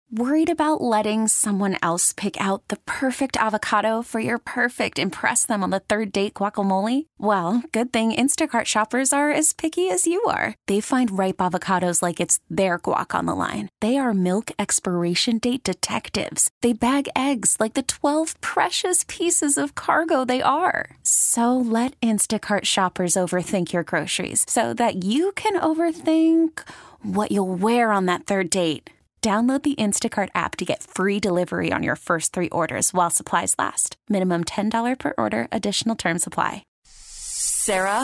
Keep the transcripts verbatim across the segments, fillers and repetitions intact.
Worried about letting someone else pick out the perfect avocado for your perfect impress them on the third date guacamole? Well, good thing Instacart shoppers are as picky as you are. They find ripe avocados like it's their guac on the line. They are milk expiration date detectives. They bag eggs like the twelve precious pieces of cargo they are. So let Instacart shoppers overthink your groceries so that you can overthink what you'll wear on that third date. Download the Instacart app to get free delivery on your first three orders while supplies last. Minimum ten dollars per order. Additional terms apply. Sarah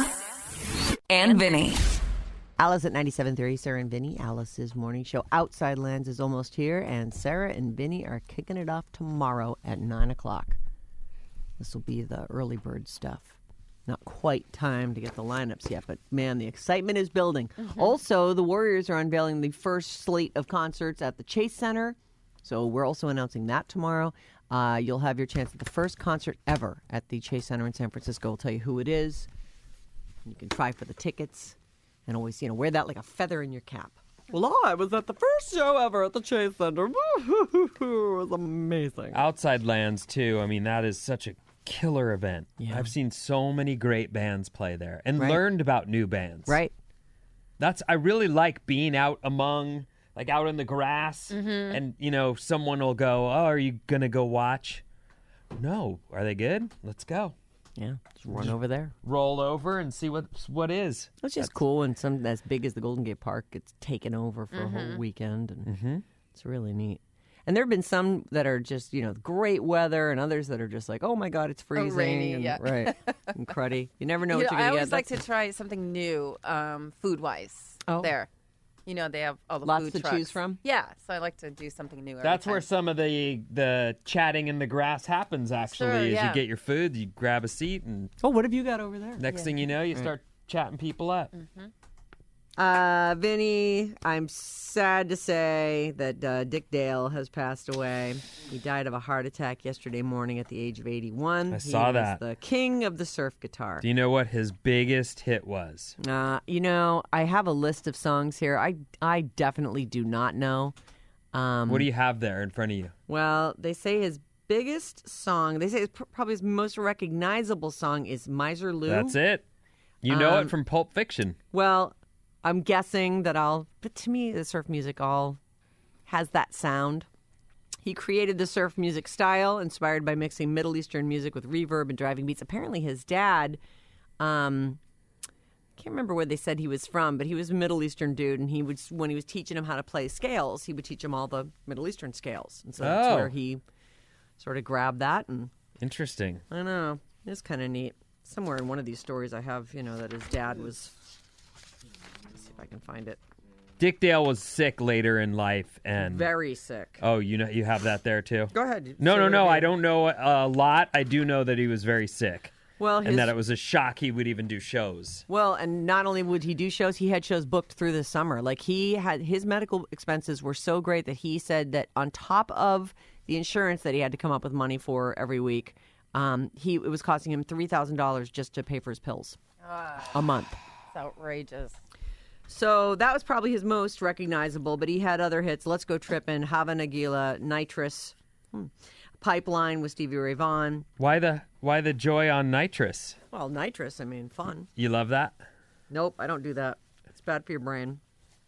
and Vinny. Alice at ninety-seven point three, Sarah and Vinny. Alice's morning show Outside Lands is almost here, and Sarah and Vinny are kicking it off tomorrow at nine o'clock. This will be the early bird stuff. Not quite time to get the lineups yet, but man, the excitement is building. Mm-hmm. Also, the Warriors are unveiling the first slate of concerts at the Chase Center, so we're also announcing that tomorrow. Uh, you'll have your chance at the first concert ever at the Chase Center in San Francisco. We'll tell you who it is. You can try for the tickets and always, you know, wear that like a feather in your cap. Well, I was at the first show ever at the Chase Center. It was amazing. Outside Lands, too. I mean, that is such a killer event. Yeah. I've seen so many great bands play there and Right. learned about new bands. Right. That's I really like being out among, like out in the grass, Mm-hmm. and you know someone will go, "Oh, are you gonna go watch?" No, are they good? Let's go. Yeah, just run over there. Roll over and see what what is. It's just cool when something as big as the Golden Gate Park gets taken over for Mm-hmm. a whole weekend, and Mm-hmm. it's really neat. And there have been some that are just, you know, great weather, and others that are just like, oh my God, it's freezing. rainy, and, yeah. Right. And cruddy. You never know You what know, you're I going to always get. like to That's- try something new, um, food-wise. Oh. There, you know, they have all the Lots food to trucks. choose from? Yeah, so I like to do something new. Every That's time. where some of the the chatting in the grass happens. Actually, Sure, as yeah. you get your food, you grab a seat, and Oh, what have you got over there? next thing you know, you start chatting people up. Mm. Uh, Vinny, I'm sad to say that uh, Dick Dale has passed away. He died of a heart attack yesterday morning at the age of eighty-one. I saw he that. was the king of the surf guitar. Do you know what his biggest hit was? Uh, you know, I have a list of songs here. I I definitely do not know. Um, What do you have there in front of you? Well, they say his biggest song, they say his, pr- probably his most recognizable song is Miser Lou. That's it. You know Um, it from Pulp Fiction. Well, I'm guessing that I'll, but to me, the surf music all has that sound. He created the surf music style, inspired by mixing Middle Eastern music with reverb and driving beats. Apparently, his dad, um, I can't remember where they said he was from, but he was a Middle Eastern dude, and he would, when he was teaching him how to play scales, he would teach him all the Middle Eastern scales, and so that's Oh. where he sort of grabbed that. And Interesting. I don't know, it's kind of neat. Somewhere in one of these stories, I have, you know, that his dad was. Let's see if I can find it. Dick Dale was sick later in life, and Very sick. oh, you know, you have that there too. Go ahead. No, Say no, what no. it I is. don't know a lot. I do know that he was very sick, Well, his, and that it was a shock he would even do shows. well, and not only would he do shows, he had shows booked through the summer. Like he had his medical expenses were so great that he said that on top of the insurance that he had to come up with money for every week, um, he it was costing him three thousand dollars just to pay for his pills a month. It's outrageous. So that was probably his most recognizable, but he had other hits. Let's Go Trippin', Hava Nagila, Nitrous, hmm. Pipeline with Stevie Ray Vaughan. Why the why the joy on nitrous? Well, Nitrous, I mean, fun. You love that, Nope, I don't do that. It's bad for your brain.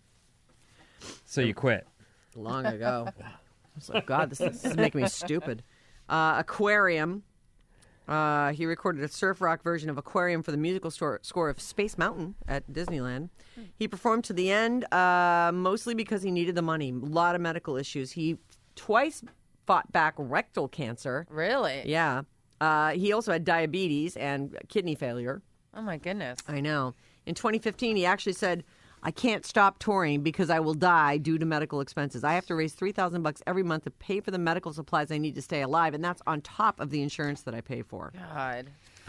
so you quit. Long ago. I was like, God, this, this is making me stupid. Uh, Aquarium. Uh, he recorded a surf rock version of Aquarium for the musical store, score of Space Mountain at Disneyland. He performed to the end, uh, mostly because he needed the money. A lot of medical issues. He twice fought back rectal cancer. Really? Yeah. Uh, he also had diabetes and kidney failure. Oh my goodness. I know. In twenty fifteen, he actually said, I can't stop touring because I will die due to medical expenses. I have to raise three thousand bucks every month to pay for the medical supplies I need to stay alive, and that's on top of the insurance that I pay for. God.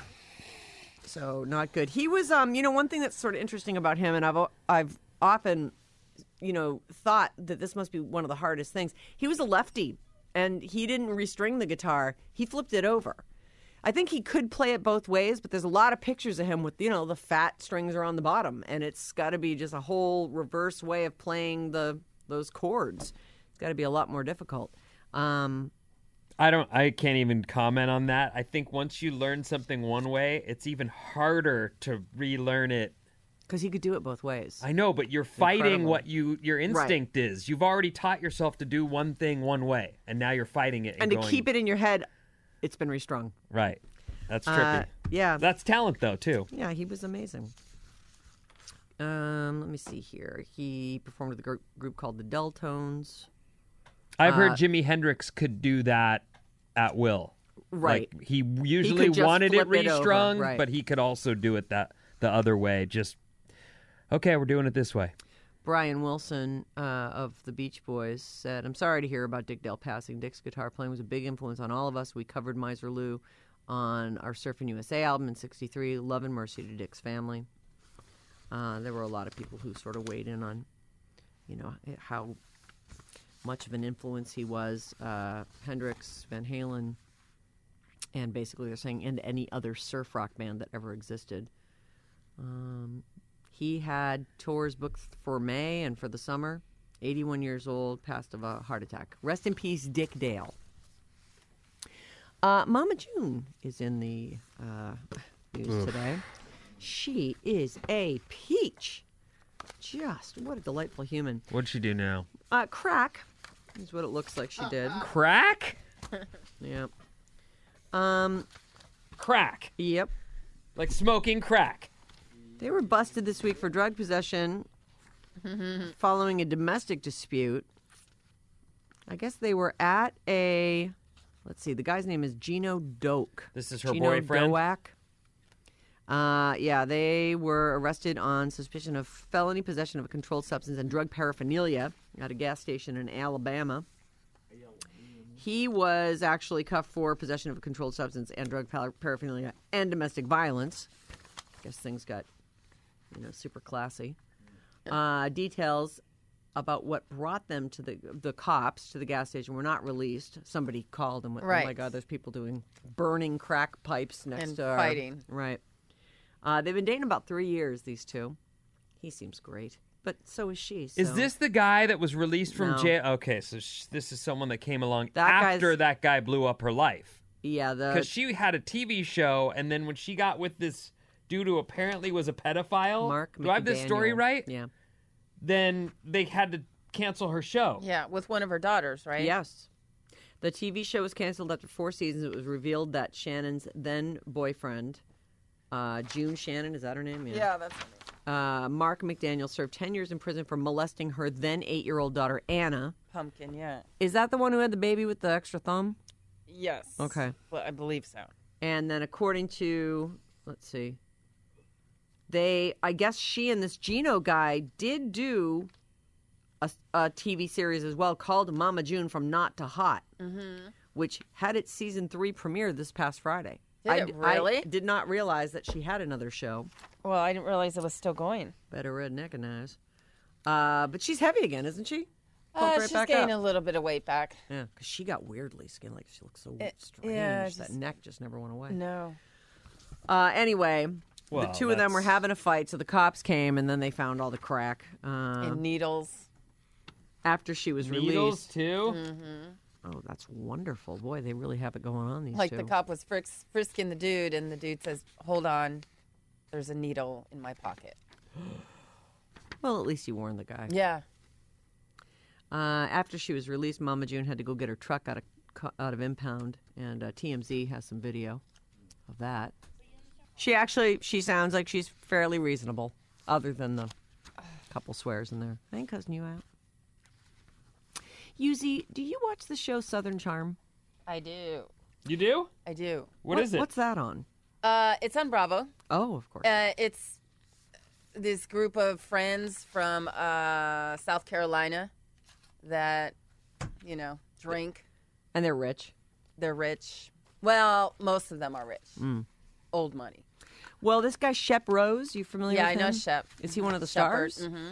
So not good. He was, um, you know, one thing that's sort of interesting about him, and I've I've often, you know, thought that this must be one of the hardest things. He was a lefty, and he didn't restring the guitar. He flipped it over. I think he could play it both ways, but there's a lot of pictures of him with, you know, the fat strings are on the bottom, and it's got to be just a whole reverse way of playing the those chords. got to be a lot more difficult. Um, I don't. I can't even comment on that. I think once you learn something one way, it's even harder to relearn it. Because he could do it both ways. I know, but you're fighting Incredible. what you your instinct is. You've already taught yourself to do one thing one way, and now you're fighting it. And, and to going, keep it in your head, it's been restrung. right. That's trippy. Uh, yeah. That's talent, though, too. Yeah, he was amazing. Um, let me see here. He performed with a group, group called the Deltones. I've Uh, heard Jimi Hendrix could do that at will. Right. Like, he usually just wanted it flip it over, restrung, right. but he could also do it that the other way. Just, okay, we're doing it this way. Brian Wilson uh, of the Beach Boys said, I'm sorry to hear about Dick Dale passing. Dick's guitar playing was a big influence on all of us. We covered Miser Lou on our Surfing U S A album in sixty-three. Love and mercy to Dick's family. Uh, there were a lot of people who sort of weighed in on, you know, how much of an influence he was. Uh, Hendrix, Van Halen, and basically they're saying, and any other surf rock band that ever existed. Um, he had tours booked for May and for the summer. eighty-one years old, passed of a heart attack. Rest in peace, Dick Dale. Uh, Mama June is in the uh, news today. She is a peach. Just what a delightful human. What'd she do now? Uh, crack is what it looks like she did. Crack? Yeah. Um. Crack. Yep. Like smoking crack. They were busted this week for drug possession following a domestic dispute. I guess they were at a. Let's see. The guy's name is Gino Doak. This is her Gino boyfriend? Doak. Uh, yeah, they were arrested on suspicion of felony possession of a controlled substance and drug paraphernalia at a gas station in Alabama. He was actually cuffed for possession of a controlled substance and drug par- paraphernalia and domestic violence. I guess things got, you know, super classy. Uh, details about what brought them to the the cops to the gas station were not released. Somebody called and went, "Oh my Right. God, there's people doing burning crack pipes next And to our-" fighting. Right. Uh, they've been dating about three years. These two. He seems great, but so is she. So. Is this the guy that was released from No. jail? Okay, so sh- this is someone that came along That after guy's- that guy blew up her life. Yeah, the Because she had a T V show, and then when she got with this dude who apparently was a pedophile, Mark. do I have this story McDaniel. right? Yeah. Then they had to cancel her show. Yeah, with one of her daughters, right? Yes. The T V show was canceled after four seasons. It was revealed that Shannon's then boyfriend, uh, June Shannon, is that her name? Yeah, that's Uh, Mark McDaniel served ten years in prison for molesting her then eight-year-old daughter, Anna. Pumpkin, yeah. Is that the one who had the baby with the extra thumb? Yes. Okay. Well, I believe so. And then according to, let's see, they, I guess she and this Gino guy did do a, a T V series as well called Mama June from Not to Hot, mm-hmm. which had its season three premiere this past Friday. Did I, it really? I did not realize that she had another show. Well, I didn't realize it was still going. Better redneck and eyes. Uh, but she's heavy again, isn't she? Uh, Pumped right she's back gained up. a little bit of weight back. Yeah, because she got weirdly skin. Like she looks so It- strange. yeah, that just- neck just never went away. No. Uh, anyway, the Well, two of them were that's- having a fight, so the cops came, and then they found all the crack. Uh, And needles. after she was Needles, released. too? Oh, that's wonderful. Boy, they really have it going on, these Like two. the cop was fris- frisking the dude, and the dude says, "Hold on, there's a needle in my pocket." Well, at least he warned the guy. Yeah. Uh, after she was released, Mama June had to go get her truck out of co- out of impound, and uh, T M Z has some video of that. She actually, she sounds like she's fairly reasonable, other than the couple swears in there. I ain't cussing you out. Yuzi, do you watch the show Southern Charm? I do. You do? I do. what is it? What's that on? Uh, it's on Bravo. Oh, of course. Uh, it's this group of friends from uh, South Carolina that, you know, drink. And they're rich. They're rich. Well, most of them are rich. Mm. Old money. Well, this guy Shep Rose, you familiar Yeah, I with him? know Shep. Is he one of the Shepherd. stars? Mm-hmm.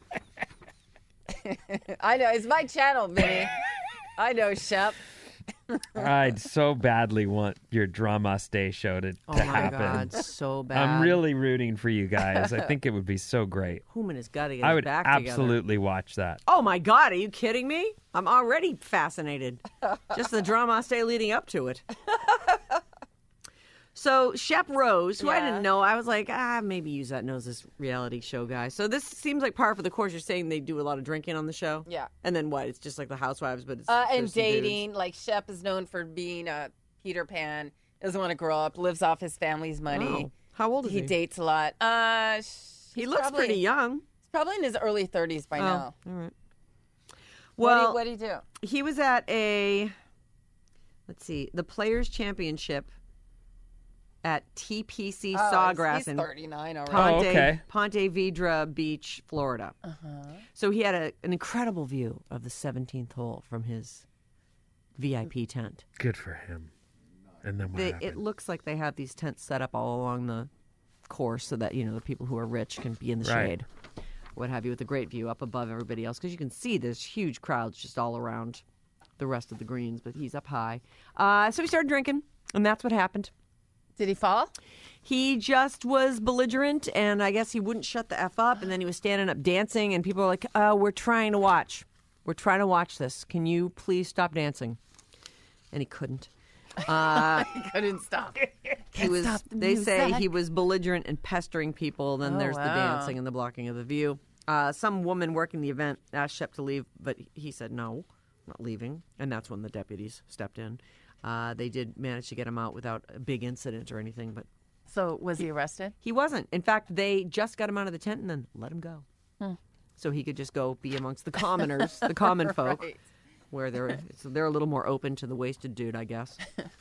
I know. It's my channel, Vinny. I know Shep. I'd so badly want your Drama Day show to, to Oh my happen. God, so bad. I'm really rooting for you guys. I think it would be so great. Human has got to get I his would back together. absolutely watch that. Oh my God, are you kidding me? I'm already fascinated. Just the drama stay leading up to it. So Shep Rose, who I Yeah. didn't know, I was like, ah, maybe use that knows this reality show guy. So this seems like par for the course. You're saying they do a lot of drinking on the show? Yeah. And then what? It's just like the Housewives, but it's Uh, and there's some dudes. dating. Like Shep is known for being a Peter Pan. Doesn't want to grow up. Lives off his family's money. Oh. How old is he? He dates a lot. Uh, sh- He he's looks probably, pretty young. He's probably in his early thirties by Oh, now. all right. Well, Well, what do you do? he was at a, let's see, the Players Championship at T P C Oh, Sawgrass he's in thirty-nine already. Oh, Ponte, okay. Ponte Vedra Beach, Florida. Uh-huh. So he had a, an incredible view of the seventeenth hole from his V I P tent. Good for him. And then what They, happened? it looks like they have these tents set up all along the course so that, you know, the people who are rich can be in the Right. shade, what have you, with a great view up above everybody else. Because you can see there's huge crowds just all around the rest of the greens, but he's up high. Uh, so he started drinking, and that's what happened. Did he fall? He just was belligerent, and I guess he wouldn't shut the F up, and then he was standing up dancing, and people were like, uh, we're trying to watch. We're trying to watch this. Can you please stop dancing? And he couldn't. Uh, He couldn't stop. he was. stop the They say music. he was belligerent and pestering people. Then Oh, there's the wow. dancing and the blocking of the view. Uh, some woman working the event asked Shep to leave, but he said no, I'm not leaving. And that's when the deputies stepped in. Uh, they did manage to get him out without a big incident or anything, but So was he arrested? he wasn't. In fact, they just got him out of the tent and then let him go. So he could just go be amongst the commoners, the common folk, Right. where they're so they're a little more open to the wasted dude, I guess.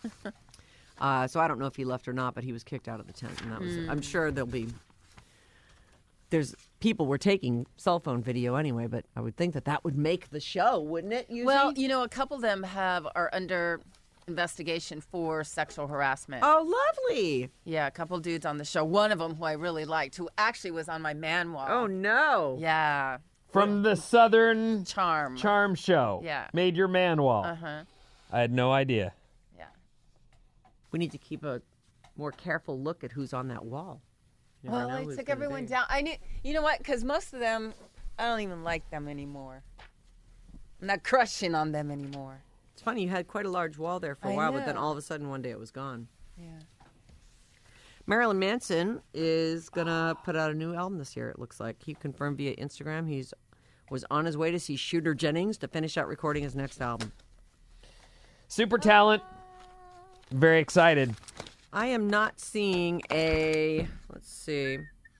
uh, so I don't know if he left or not, but he was kicked out of the tent, and that was. I'm sure there'll be. There's people were taking cell phone video anyway, but I would think that that would make the show, wouldn't it? Usually? Well, you know, a couple of them have are under investigation for sexual harassment. oh, lovely. Yeah, a couple dudes on the show. One of them who I really liked, who actually was on my man wall. Oh no. Yeah, From the Southern charm. Charm Show. Yeah. Made your man wall. Uh-huh. I had no idea. Yeah. We need to keep a more careful look at who's on that wall. You never Well, know I who's took gonna everyone be. down. I knew, you know what? Because most of them, I don't even like them anymore. I'm not crushing on them anymore. It's funny, you had quite a large wall there for a I while, but then know. all of a sudden one day it was gone. Yeah. Marilyn Manson is gonna put out a new album this year. It looks like he confirmed via Instagram he's was on his way to see Shooter Jennings to finish out recording his next album. Super talent. Very excited. I am not seeing a let's see.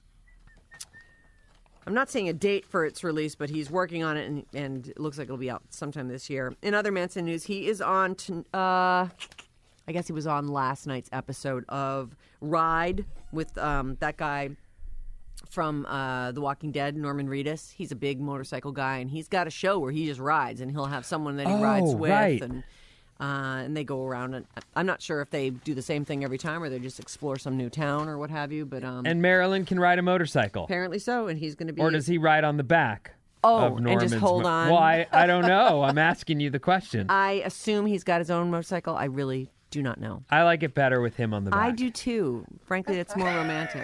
I'm not seeing a date for its release, but he's working on it, and, and it looks like it'll be out sometime this year. In other Manson news, he is on. To, uh, I guess he was on last night's episode of Ride with um, that guy from uh, The Walking Dead, Norman Reedus. He's a big motorcycle guy, and he's got a show where he just rides, and he'll have someone that he Oh, rides with, right. and uh, and they go around. And I'm not sure if they do the same thing every time, or they just explore some new town or what have you. But um, And Marilyn can ride a motorcycle. apparently so, and he's going to be. Or does he ride on the back? Oh, of and Norman's just hold mo- on. Well, I, I don't know. I'm asking you the question. I assume he's got his own motorcycle. I really do not know. I like it better with him on the back. I do too. Frankly, it's more romantic.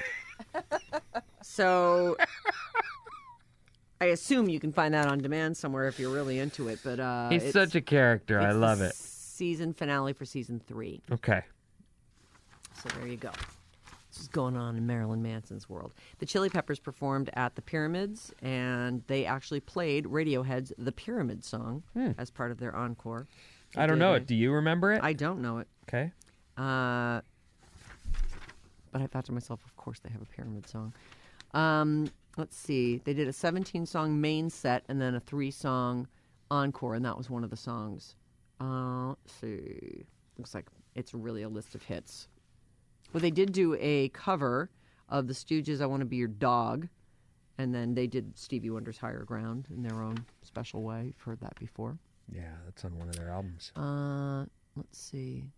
So I assume you can find that on demand somewhere if you're really into it. But uh, He's it's, such a character. I it's the love it. Season finale for season three. Okay. So there you go. This is going on in Marilyn Manson's world. The Chili Peppers performed at the Pyramids, and they actually played Radiohead's "The Pyramid" song as part of their encore. I don't did know a- it. Do you remember it? I don't know it. Okay. Uh, but I thought to myself, of course they have a Pyramid song. Um, let's see. They did a seventeen-song main set and then a three-song encore, and that was one of the songs. Uh, let's see. Looks like it's really a list of hits. Well, they did do a cover of the Stooges' "I Want to Be Your Dog," and then they did Stevie Wonder's "Higher Ground" in their own special way. You've heard that before. Yeah, that's on one of their albums. Uh, let's see.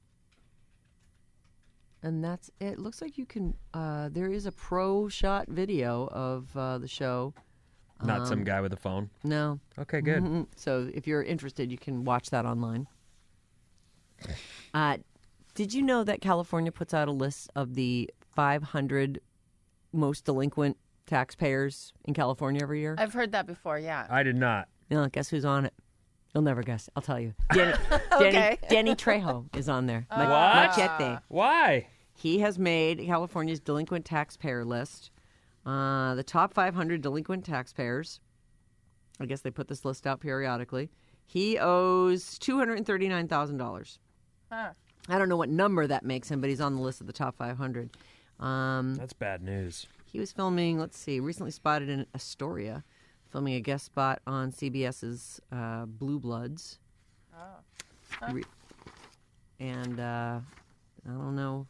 And that's it. Looks like you can. Uh, there is a pro shot video of uh, the show. Not Um, some guy with a phone. No. Okay, good. Mhm. So if you're interested, you can watch that online. Uh, did you know that California puts out a list of the five hundred most delinquent taxpayers in California every year? I've heard that before, yeah. I did not. No, guess who's on it? You'll never guess. I'll tell you. Danny, Okay. Danny, Danny Trejo is on there. Ma- What? Machete. Why? He has made California's delinquent taxpayer list. Uh, the top five hundred delinquent taxpayers. I guess they put this list out periodically. He owes two hundred thirty-nine thousand dollars. Huh. I don't know what number that makes him, but he's on the list of the top five hundred. Um, That's bad news. he was filming, let's see, recently spotted in Astoria, filming a guest spot on CBS's uh, Blue Bloods. Oh. Huh. Re- and uh, I don't know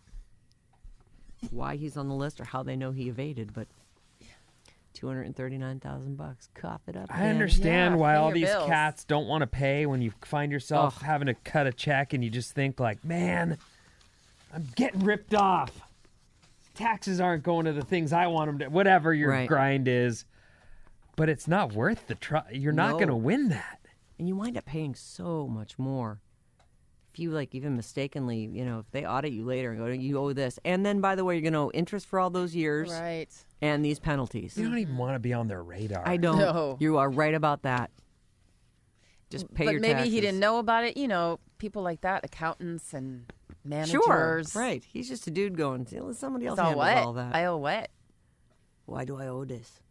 why he's on the list or how they know he evaded, but two hundred thirty-nine thousand bucks. Cough it up. I Dan. understand Yeah, why pay all your these bills. cats don't want to pay when you find yourself Ugh. having to cut a check and you just think like, man, I'm getting ripped off. Taxes aren't going to the things I want them to, whatever your Right. grind is. But it's not worth the try. You're not No. going to win that. And you wind up paying so much more. If you, like, even mistakenly, you know, if they audit you later and go, you owe this. And then, by the way, you're going to owe interest for all those years Right. and these penalties. You don't even want to be on their radar. I don't. No. You are right about that. Just pay But your maybe taxes. he didn't know about it. You know, people like that, accountants and Sure, managers. right. He's just a dude going, "See, let somebody else It's all handle what? all that. I owe what? Why do I owe this?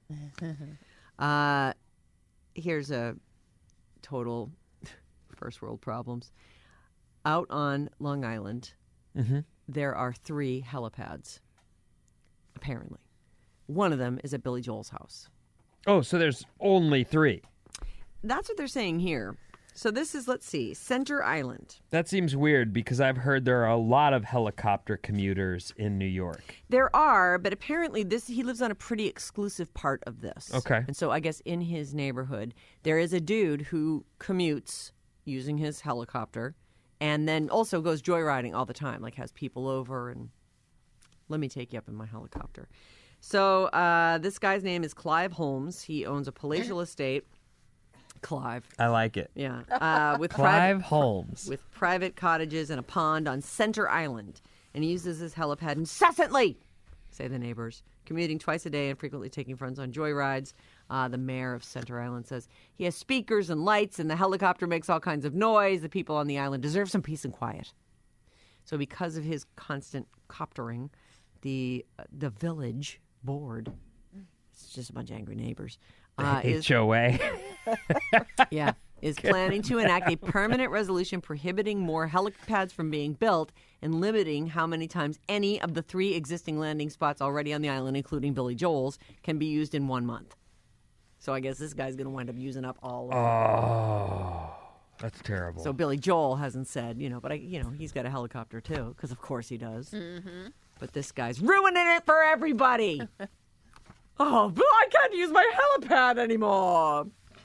uh, here's a total first world problems. Out on Long Island, Mhm. there are three helipads, apparently. One of them is at Billy Joel's house. Oh, so there's only three. That's what they're saying here. So this is, let's see, Center Island. That seems weird because I've heard there are a lot of helicopter commuters in New York. There are, but apparently this he lives on a pretty exclusive part of this. Okay. And so I guess in his neighborhood, there is a dude who commutes using his helicopter and then also goes joyriding all the time, like has people over and let me take you up in my helicopter. So uh, this guy's name is Clive Holmes. He owns a palatial estate. Clive. I like it. Yeah. Uh, with Clive private, Holmes. with private cottages and a pond on Center Island. And he uses his helipad incessantly, say the neighbors, commuting twice a day and frequently taking friends on joyrides. Uh, the mayor of Center Island says he has speakers and lights and the helicopter makes all kinds of noise. The people on the island deserve some peace and quiet. So because of his constant coptering, the, uh, the village board, it's just a bunch of angry neighbors, uh, is H O A. yeah, is planning to enact a permanent resolution prohibiting more helipads from being built and limiting how many times any of the three existing landing spots already on the island, including Billy Joel's, can be used in one month. So I guess this guy's going to wind up using up all of them. Oh, that's terrible. So Billy Joel hasn't said, you know, but I, you know, he's got a helicopter too, because of course he does. Mm-hmm. But this guy's ruining it for everybody. Oh, but I can't use my helipad anymore.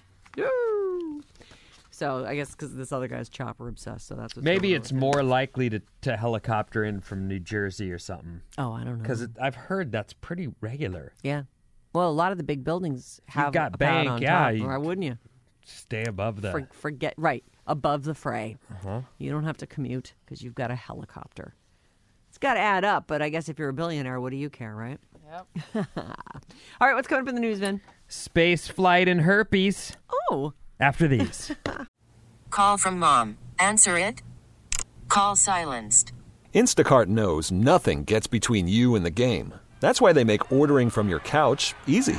No. So I guess because this other guy's chopper obsessed, so that's what's Maybe going on it's with him. more likely to, to helicopter in from New Jersey or something. Oh, I don't know. Because I've heard that's pretty regular. yeah. Well, a lot of the big buildings have got a pad bank, on yeah, top. you- Why wouldn't you? Stay above the. For, forget right above the fray. Uh-huh. You don't have to commute because you've got a helicopter. It's got to add up, but I guess if you're a billionaire, what do you care, right? Yep. All right, what's coming up in the news, Vin? Space flight and herpes. Oh, After these. Call from mom. Answer it. Call silenced. Instacart knows nothing gets between you and the game. That's why they make ordering from your couch easy.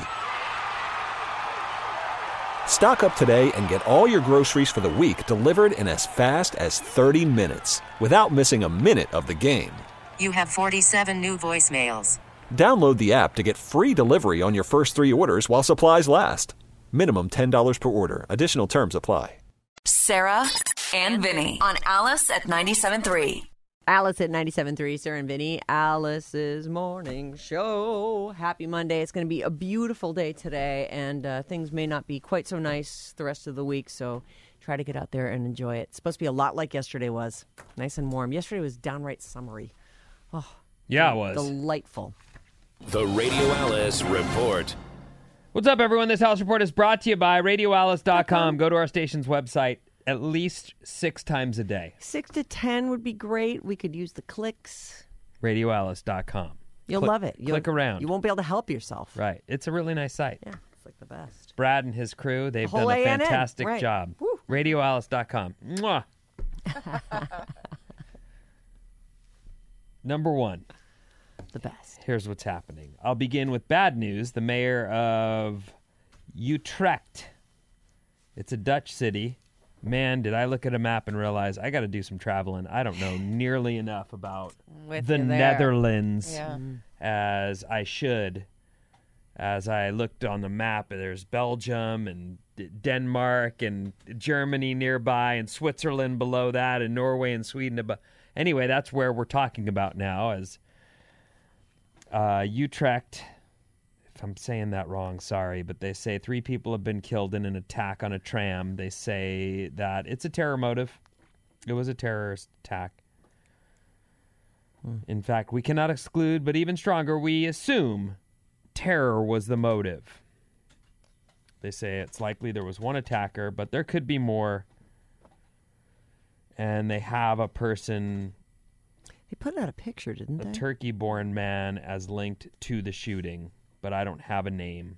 Stock up today and get all your groceries for the week delivered in as fast as thirty minutes without missing a minute of the game. You have forty-seven new voicemails. Download the app to get free delivery on your first three orders while supplies last. Minimum ten dollars per order. Additional terms apply. Sarah and Vinny on Alice at ninety-seven point three. Alice at ninety-seven point three, Sarah and Vinny. Alice's Morning Show. Happy Monday. It's going to be a beautiful day today, and uh, things may not be quite so nice the rest of the week, so try to get out there and enjoy it. It's supposed to be a lot like yesterday was. Nice and warm. Yesterday was downright summery. Oh, Yeah, it was. delightful. The Radio Alice Report. What's up, everyone? This Alice Report is brought to you by radio alice dot com. Go to our station's website. at least six times a day. Six to ten would be great. We could use the clicks. radio alice dot com. You'll Click- love it. You'll, click around. You won't be able to help yourself. Right. It's a really nice site. Yeah, it's like the best. Brad and his crew, they've Whole done a A N N, fantastic right. job. Woo. radio alice dot com. Mwah. Number one. The best. Here's what's happening. I'll begin with bad news. The mayor of Utrecht. It's a Dutch city. Man, did I look at a map and realize I got to do some traveling. I don't know nearly enough about With the you there. Netherlands Yeah. as I should. As I looked on the map, there's Belgium and D- Denmark and Germany nearby and Switzerland below that and Norway and Sweden above. Anyway, that's where we're talking about now as uh, Utrecht. If I'm saying that wrong, sorry, but they say three people have been killed in an attack on a tram. They say that it's a terror motive. It was a terrorist attack. Hmm. In fact, we cannot exclude, but even stronger, we assume terror was the motive. They say it's likely there was one attacker, but there could be more. And they have a person, They put out a picture, didn't a they? Turkey-born man, as linked to the shooting, but I don't have a name.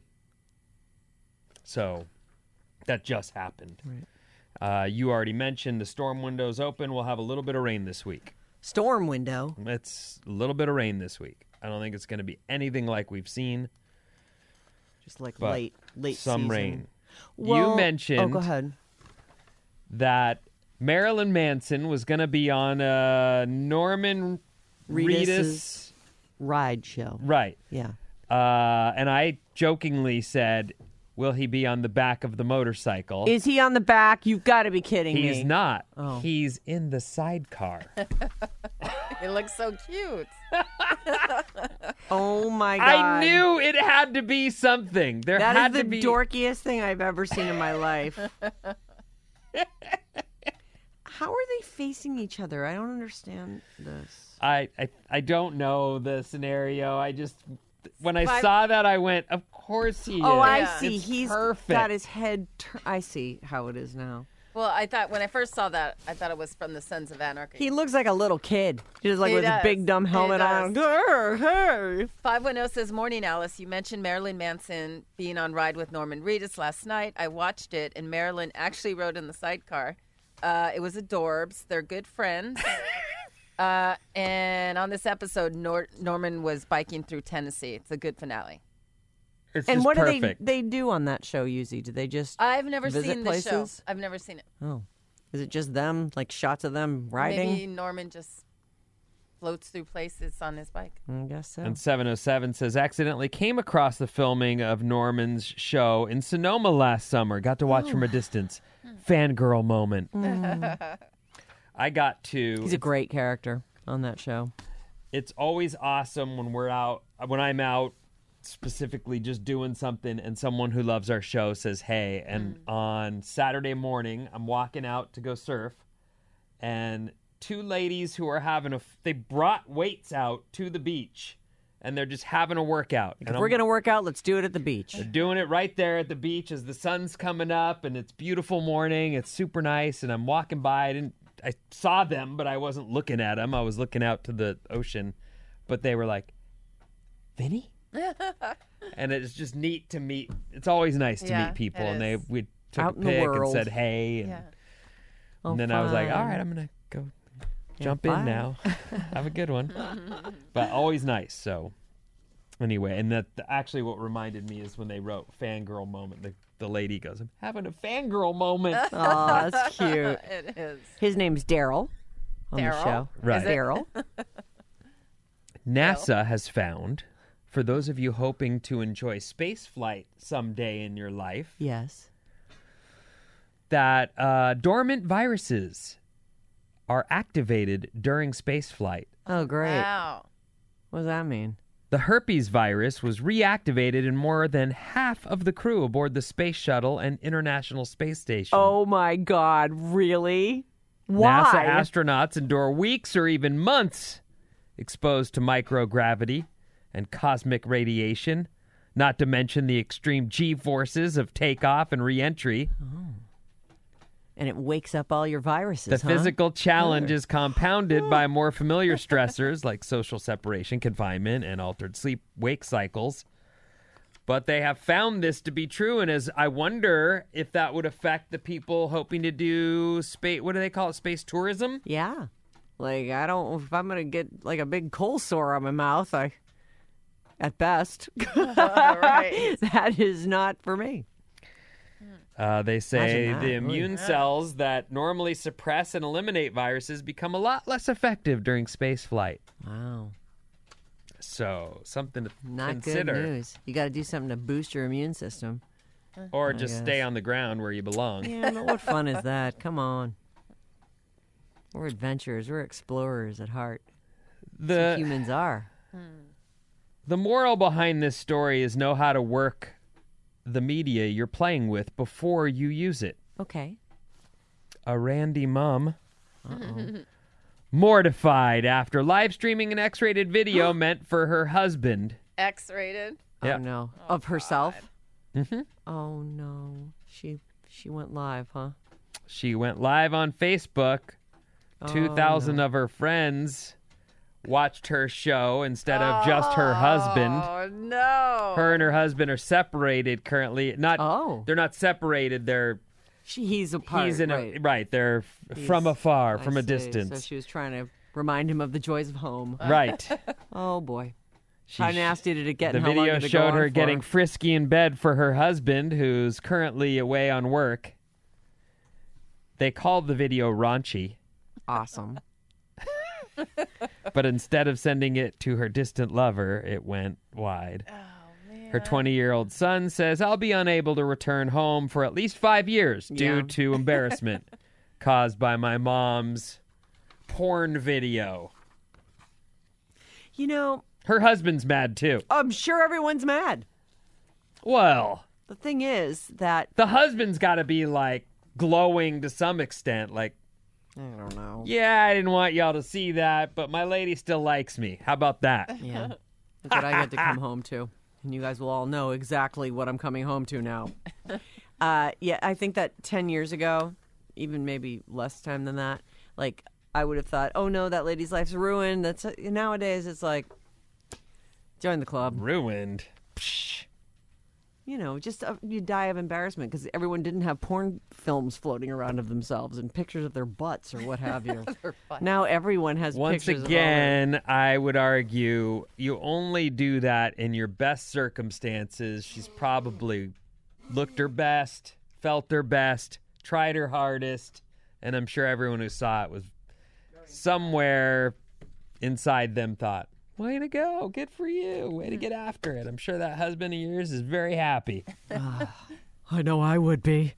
So that just happened. Right. Uh, you already mentioned the storm window's open. We'll have a little bit of rain this week. Storm window. It's a little bit of rain this week. I don't think it's going to be anything like we've seen. Just like But late, late some season. rain. Well- You mentioned Oh, go ahead. that Marilyn Manson was going to be on uh, Norman Reedus. Reedus's ride show. Right. Yeah. Uh, and I jokingly said, will he be on the back of the motorcycle? Is he on the back? You've got to be kidding me. He's not. Oh. He's in the sidecar. It looks so cute. Oh my god! I knew it had to be something. There That had is the to be. dorkiest thing I've ever seen in my life. How are they facing each other? I don't understand this. I, I I don't know the scenario. I just when I Five- saw that, I went, "Of course he Oh, is." I Yeah. see. It's He's perfect. got his head. Tur- I see how it is now. Well, I thought when I first saw that, I thought it was from the Sons of Anarchy. He looks like a little kid. Just like He with does. a big dumb He helmet on. does. Hey. five one zero says, Morning, Alice. You mentioned Marilyn Manson being on Ride with Norman Reedus last night. I watched it, and Marilyn actually rode in the sidecar. Uh, it was adorbs. They're good friends. uh, and on this episode, Nor- Norman was biking through Tennessee. It's a good finale. It's And just what perfect. do they they do on that show usually? Do they just I've never visit seen the show. places? I've never seen it. Oh, is it just them? Like shots of them riding? Maybe Norman just floats through places on his bike. I guess so. And seven oh seven says, accidentally came across the filming of Norman's show in Sonoma last summer. Got to watch from a distance. Fangirl moment. I got to. He's a great character on that show. It's always awesome when we're out, when I'm out specifically just doing something and someone who loves our show says, hey. And on Saturday morning, I'm walking out to go surf, and two ladies who are having a, they brought weights out to the beach, and they're just having a workout. If And we're I'm- gonna work out, let's do it at the beach. They're doing it right there at the beach as the sun's coming up, and it's beautiful morning. It's super nice, and I'm walking by. I didn't. I saw them, but I wasn't looking at them. I was looking out to the ocean. But they were like, "Vinny," and it's just neat to meet. It's always nice to Yeah, meet people, it and they is. we took Out a in the pic and world. said hey, and, Yeah. Oh, and then I was like, "All fun. right, I'm gonna go jump bye. in now. Have a good one." But always nice. So. Anyway, and that actually what reminded me is when they wrote fangirl moment, the, the lady goes, I'm having a fangirl moment. Oh, that's cute. It is. His name's Daryl on the Daryl? show. Right. Is it? Daryl. NASA has found, for those of you hoping to enjoy space flight someday in your life, Yes. that uh, dormant viruses are activated during space flight. Oh, great. Wow. What does that mean? The herpes virus was reactivated in more than half of the crew aboard the Space Shuttle and International Space Station. Oh my God! Really? Why? NASA astronauts endure weeks or even months exposed to microgravity and cosmic radiation, not to mention the extreme G-forces of takeoff and re-entry. And it wakes up all your viruses, The huh? physical challenge is compounded by more familiar stressors like social separation, confinement, and altered sleep-wake cycles. But they have found this to be true, and as I wonder if that would affect the people hoping to do space. What do they call it? Space tourism? Yeah. Like, I don't, if I'm going to get like a big cold sore on my mouth, I, at best, Right. that is not for me. Uh, they say Imagine that. the immune Ooh. cells that normally suppress and eliminate viruses become a lot less effective during space flight. Wow. So, something to Not consider. good news. You got to do something to boost your immune system. Or I just stay guess. on the ground where you belong. Yeah, but what fun is that? Come on. We're adventurers. We're explorers at heart. That's The what humans are. The moral behind this story is know how to work the media you're playing with before you use it. Okay. A Randy mom mortified after live streaming an X-rated video meant for her husband. X-rated. Oh, Yeah. no. Of herself? Mm-hmm. Oh, no. She she went live, huh? She went live on Facebook. two thousand Oh, no. of her friends watched her show instead of just her husband. Oh, no. Her and her husband are separated currently. Not Oh. They're not separated. They're She, he's a part. he's in right. a right. They're f- He's- from afar, I from a see. distance. So she was trying to remind him of the joys of home. Right. Oh, boy. She How sh- nasty did it get? The and how long video did it go showed on her for? getting frisky in bed for her husband, who's currently away on work. They called the video raunchy, Awesome. but instead of sending it to her distant lover, it went wide. Oh, man. Her twenty-year-old son says, I'll be unable to return home for at least five years due Yeah. to embarrassment caused by my mom's porn video. You know, Her husband's mad, too. I'm sure everyone's mad. Well, The thing is that the husband's got to be, like, glowing to some extent. Like, I don't know. yeah, I didn't want y'all to see that, but my lady still likes me. How about that? Yeah. That's what I get to come home to. And you guys will all know exactly what I'm coming home to now. Uh, yeah, I think that ten years ago, even maybe less time than that, like, I would have thought, oh, no, that lady's life's ruined. That's nowadays, it's like, join the club. Ruined. Psh. You know, just uh, you die of embarrassment because everyone didn't have porn films floating around of themselves and pictures of their butts or what have you. Now everyone has Once pictures of all their- again, I would argue you only do that in your best circumstances. She's probably looked her best, felt her best, tried her hardest, and I'm sure everyone who saw it was somewhere inside them thought, way to go, good for you, way to get after it. I'm sure that husband of yours is very happy. I know I would be.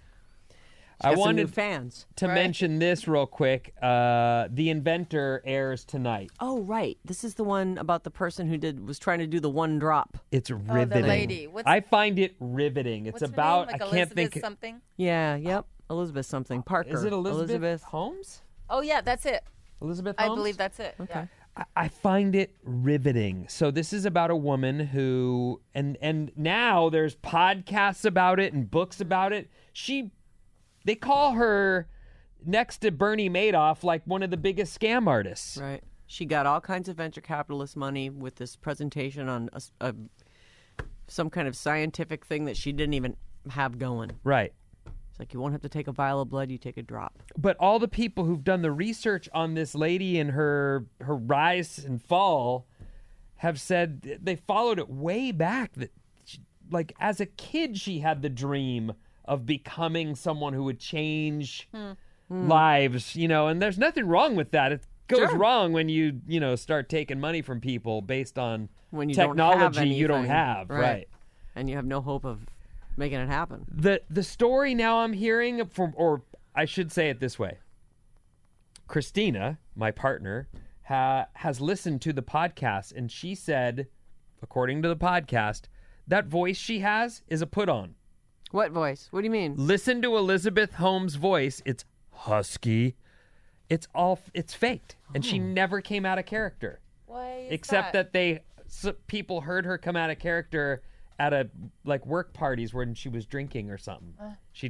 I Got some new wanted fans. to mention this real quick. Uh, The Inventor airs tonight. Oh, right. This is the one about the person who did was trying to do the one drop. It's riveting. lady. What's- I find it riveting. It's What's her about name? Like I can't Elizabeth think. something. Yeah, yep. Elizabeth something. Parker. Is it Elizabeth, Holmes? Oh yeah, that's it. Elizabeth I Holmes? believe that's it. Okay. Yeah. I, I find it riveting. So this is about a woman who, and and now there's podcasts about it and books about it. She, they call her next to Bernie Madoff like one of the biggest scam artists. Right. She got all kinds of venture capitalist money with this presentation on a, a- some kind of scientific thing that she didn't even have going. Right. It's like you won't have to take a vial of blood, you take a drop. But all the people who've done the research on this lady and her her rise and fall have said they followed it way back. That, she, like as a kid, she had the dream of becoming someone who would change lives. You know, and there's nothing wrong with that. It goes Sure. wrong when you you know start taking money from people based on When you don't technology have you don't anything. have. Right. Right. And you have no hope of making it happen. The the story now I'm hearing from, or I should say it this way. Christina, my partner, ha, has listened to the podcast, and she said, according to the podcast, that voice she has is a put on. What voice? What do you mean? Listen to Elizabeth Holmes' voice. It's husky. It's all it's faked, and she never came out of character. Why is Except that, they s people heard her come out of character at a like work parties when she was drinking or something. She'd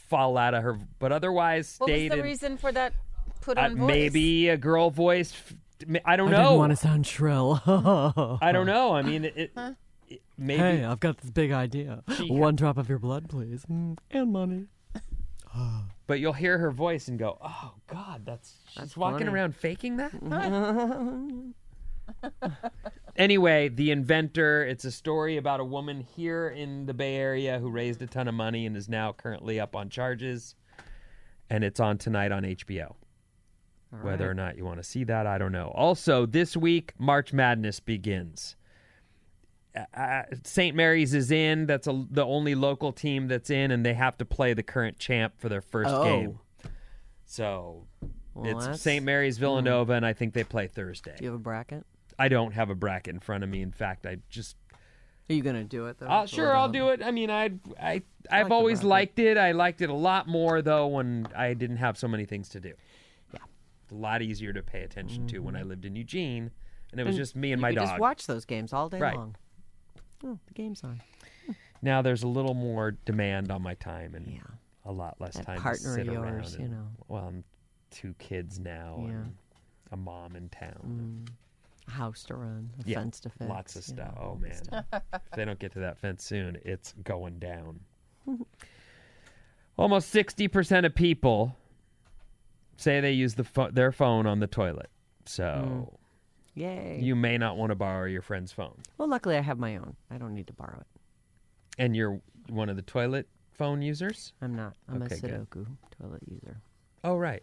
fall out of her, but otherwise What was stayed the in. reason for that put uh, on voice? Maybe a girl voice. I don't I know. didn't want to sound shrill. I don't know. I mean, it, Huh? it maybe. Hey, I've got this big idea. She- One drop of your blood, please, mm, and money. But you'll hear her voice and go, "Oh God, that's she's That's walking funny. around faking that." Anyway, The Inventor. It's a story about a woman here in the Bay Area who raised a ton of money and is now currently up on charges. And it's on tonight on H B O. All Whether right. or not you want to see that, I don't know. Also, this week, March Madness begins. Uh, Saint Mary's is in. That's a, the only local team that's in, and they have to play the current champ for their first Oh. game. So Well, it's that's- Saint Mary's Villanova, and I think they play Thursday. Do you have a bracket? I don't have a bracket in front of me. In fact, I just Are you gonna do it though? uh, sure I'll do it. I mean, I I I've the always bracket. liked it. I liked it a lot more though when I didn't have so many things to do. Yeah. It's a lot easier to pay attention to when I lived in Eugene, and it was And just me and you my could dog. Just watch those games all day Right. long. Oh, the game's on. Now there's a little more demand on my time and Yeah. a lot less That time partner to of sit yours, around. you and- know. Well, I'm two kids now Yeah. and a mom in town. A house to run, a Yeah, fence to fix. Lots of you stuff. know, Oh all that man, stuff. if they don't get to that fence soon, it's going down. Almost sixty percent of people say they use the pho- their phone on the toilet. So Yay. you may not want to borrow your friend's phone. Well, luckily I have my own. I don't need to borrow it. And you're one of the toilet phone users? I'm not. I'm Okay, a good. Sudoku toilet user. Oh, right.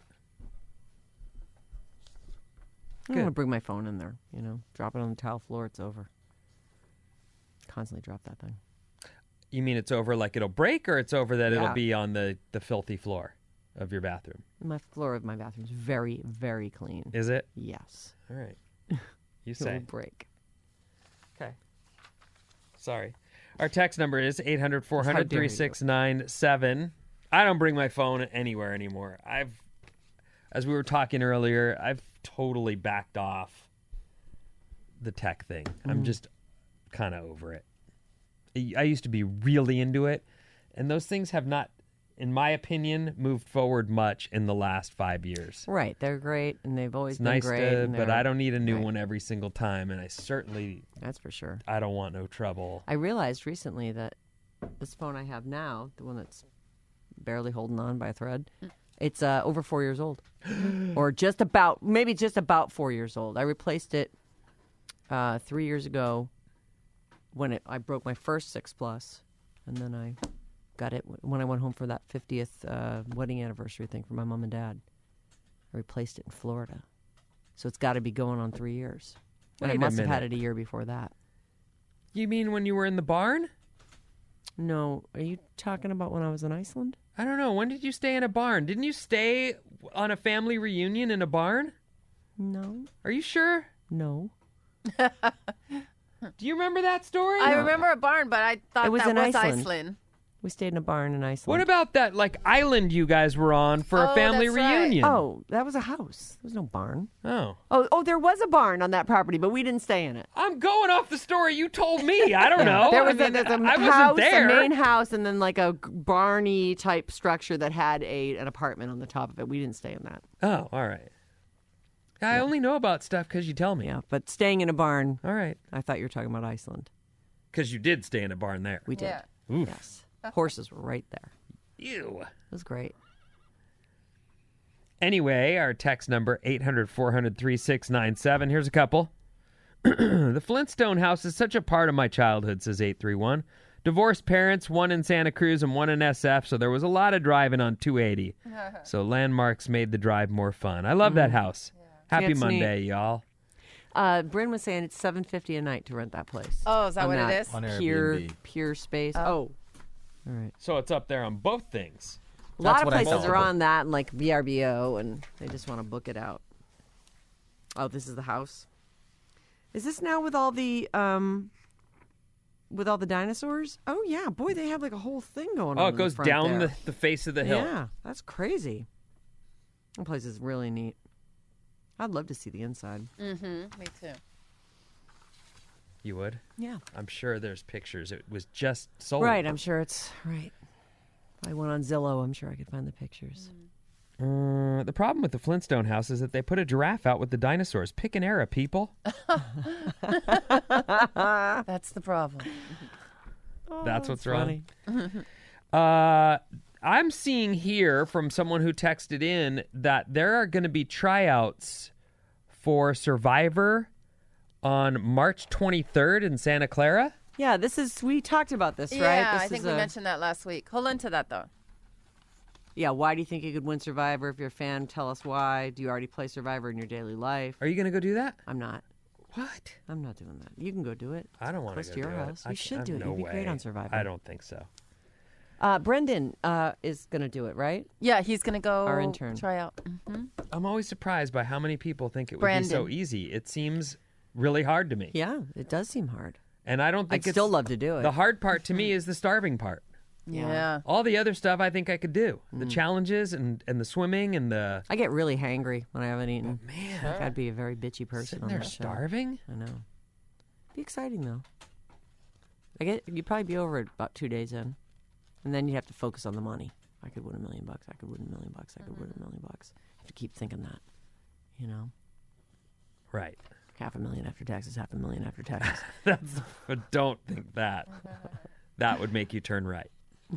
I'm Good. gonna bring my phone in there. You know, drop it on the tile floor. It's over. Constantly drop that thing. You mean it's over like it'll break, or it's over that it'll Yeah. be on the, the filthy floor of your bathroom? My floor of my bathroom is very, very clean. Is it? Yes. All right. You It will say. break. Okay. Sorry. Our text number is eight hundred, four How hundred, dare you. three six nine seven. I don't bring my phone anywhere anymore. I've, as we were talking earlier, I've totally backed off the tech thing. Mm. I'm just kind of over it. I I used to be really into it, and those things have not, in my opinion, moved forward much in the last five years. Right. They're great, and they've always It's been nice great. to, and but they're- I don't need a new right. one every single time, and I certainly, That's for sure. I don't want no trouble. I realized recently that this phone I have now, the one that's barely holding on by a thread, it's uh, over four years old, or just about, maybe just about four years old. I replaced it uh, three years ago when it, I broke my first six plus, and then I got it w- when I went home for that fiftieth uh, wedding anniversary thing for my mom and dad. I replaced it in Florida, so it's got to be going on three years. And I Wait a must have had minute. it a year before that. You mean when you were in the barn? No, are you talking about when I was in Iceland? I don't know. When did you stay in a barn? Didn't you stay on a family reunion in a barn? No, Are you sure? no. Do you remember that story? I remember a barn, but I thought It was that in was Iceland. Iceland. We stayed in a barn in Iceland. What about that like island you guys were on for a Oh, family that's right. reunion? Oh, that was a house. There was no barn. Oh. Oh, oh, there was a barn on that property, but we didn't stay in it. I'm going off the story you told me. I don't know. There I was mean, a, there's a I wasn't house, there. a main house, and then like a g- barny type structure that had a an apartment on the top of it. We didn't stay in that. Oh, all right. I only know about stuff because you tell me. Yeah, but staying in a barn. All right. I thought you were talking about Iceland. Because you did stay in a barn there. We did. Yeah. Oof. Yes, horses were right there. Ew. It was great. Anyway, our text number eight hundred, four hundred, three six nine seven. Here's a couple. The Flintstone house is such a part of my childhood, says eight three one. Divorced parents, one in Santa Cruz and one in S F, so there was a lot of driving on two eighty. So landmarks made the drive more fun. I love that house. Happy It's neat. Monday, y'all. Uh, Bryn was saying it's seven fifty a night to rent that place. Oh, is that On what it that is? On Pure, Airbnb. pure space. Oh, all right. So it's up there on both things. A lot That's of what I places thought. are on that, and like V R B O, and they just want to book it out. Oh, this is the house. Is this now with all the um, with all the dinosaurs? Oh yeah, boy, they have like a whole thing going on. Oh, in it the goes front down there. the, the face of the hill. Yeah, that's crazy. That place is really neat. I'd love to see the inside. Mm-hmm. Me too. You would? Yeah. I'm sure there's pictures. It was just sold. Right, I'm sure it's right. I went on Zillow. I'm sure I could find the pictures. Uh, the problem with the Flintstone house is that they put a giraffe out with the dinosaurs. Pick an era, people. That's the problem. Oh, that's what's funny. wrong. uh, I'm seeing here from someone who texted in that there are going to be tryouts for Survivor on March twenty-third in Santa Clara. Yeah, this is, we talked about this, right? Yeah, This I think is we a- mentioned that last week. Hold on to that, though. Yeah, why do you think you could win Survivor? If you're a fan, tell us why. Do you already play Survivor in your daily life? Are you going to go do that? I'm not. What? I'm not doing that. You can go do it. I don't want Close to to go your do house. it. You I should can't- do it. No You'd be way. great on Survivor. I don't think so. Uh, Brendan uh, is going to do it, right? Yeah, he's going to go Our intern. try out. hmm I'm always surprised by how many people think it would be so Brandon. easy. It seems really hard to me. Yeah, it does seem hard. And I don't think I'd it's still love to do it. The hard part to me is the starving part. Yeah. yeah. All the other stuff I think I could do. The Mm. challenges and, and the swimming and the I get really hangry when I haven't eaten. Oh, man. I think I'd be a very bitchy person sitting on there that show. starving. I know. Be exciting though. I get you'd probably be over it about two days in, and then you'd have to focus on the money. I could win a million bucks. I could win a million bucks. I could win a million bucks. I have to keep thinking that. You know, Right. half a million after taxes, half a million after taxes. That's but don't think that. That would make you turn right.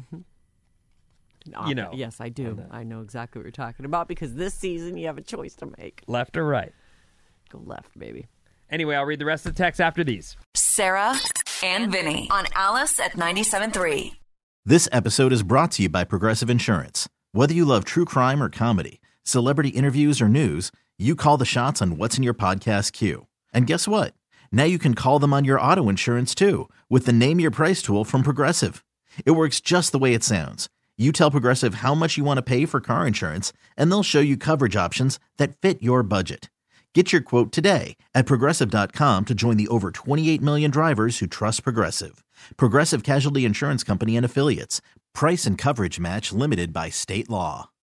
You know. Yes, I do. I know exactly what you're talking about because this season you have a choice to make. Left or right. Go left, baby. Anyway, I'll read the rest of the text after these. Sarah and Vinny on Alice at ninety-seven point three. This episode is brought to you by Progressive Insurance. Whether you love true crime or comedy, celebrity interviews or news, you call the shots on what's in your podcast queue. And guess what? Now you can call them on your auto insurance too with the Name Your Price tool from Progressive. It works just the way it sounds. You tell Progressive how much you want to pay for car insurance, and they'll show you coverage options that fit your budget. Get your quote today at Progressive dot com to join the over twenty-eight million drivers who trust Progressive. Progressive Casualty Insurance Company and Affiliates. Price and coverage match limited by state law.